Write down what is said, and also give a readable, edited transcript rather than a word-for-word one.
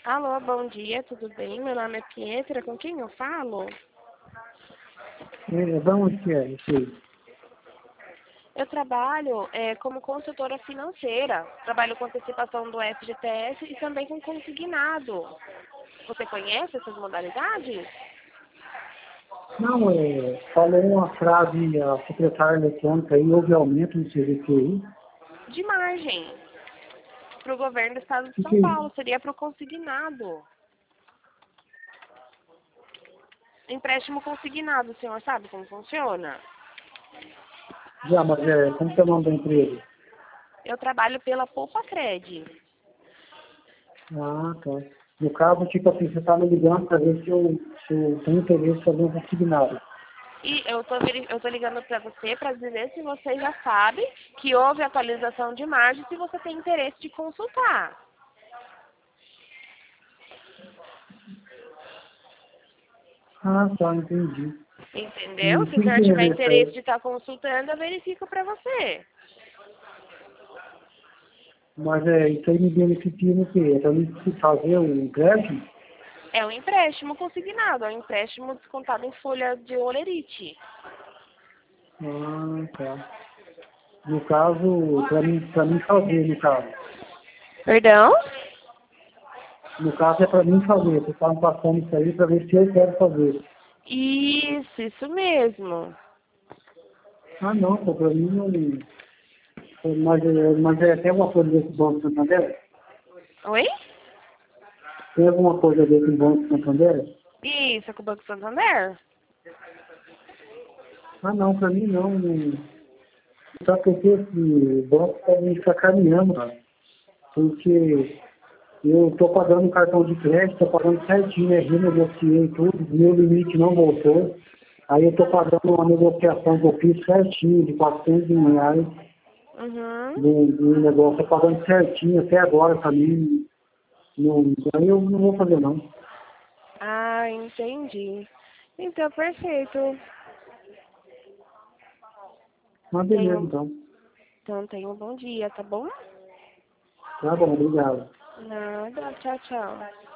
Alô, bom dia, tudo bem? Meu nome é Pietra, com quem eu falo? Vamos que é isso aí. Eu trabalho como consultora financeira, trabalho com antecipação do FGTS e também com consignado. Você conhece essas modalidades? Não, falou uma frase, a secretária eletrônica aí, houve aumento no CVQ aí. De margem, para o governo do estado de O São que, Paulo, seria para o consignado. Empréstimo consignado, o senhor sabe como funciona? já, mas como que é o nome da empresa? Eu trabalho pela Poupa Cred. Ah, tá. No caso, tipo assim, você está me ligando para ver se eu tenho interesse em fazer um consignado. E eu tô ligando para você para dizer se você já sabe que houve atualização de margem, se você tem interesse de consultar. Ah, tá, entendi. Entendeu? E Se o que senhor tiver endereço interesse é? de estar consultando, eu verifico para você. Mas isso aí me beneficia no quê? É para mim fazer o empréstimo? É um empréstimo consignado, é um empréstimo descontado em folha de olerite. Ah, tá. No caso, para mim fazer, no caso. Perdão? No caso é para mim fazer, você está me passando isso aí para ver se eu quero fazer. Isso mesmo. Ah não, pô, para mim não. Tem alguma coisa desse Banco Santander? Oi? Tem alguma coisa desse Banco Santander? Isso, é com o Banco Santander? Ah não, para mim não. Só porque esse banco está me sacaneando, cara. Porque eu estou pagando um cartão de crédito, estou pagando certinho, renegociei tudo, meu limite não voltou. Aí eu estou pagando uma negociação que eu fiz certinho, de R$ 400 Uhum. do negócio, estou pagando certinho até agora também. Não, aí eu não vou fazer não. Ah, entendi. Então, perfeito. Mas beleza Tenho, então. então, tenha um bom dia, tá bom? Tá bom, obrigado. Nada, tchau, tchau.